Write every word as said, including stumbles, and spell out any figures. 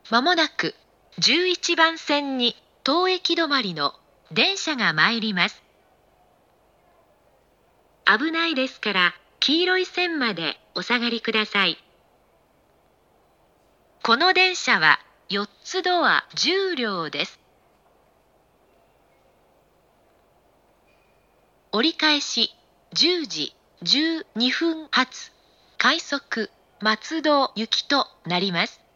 まもなくじゅういちばん線に当駅止まりの電車が参ります。危ないですから黄色い線までお下がりください。この電車はよっつドアじゅう両です。折り返しじゅうじじゅうにふん発快速松戸行きとなります。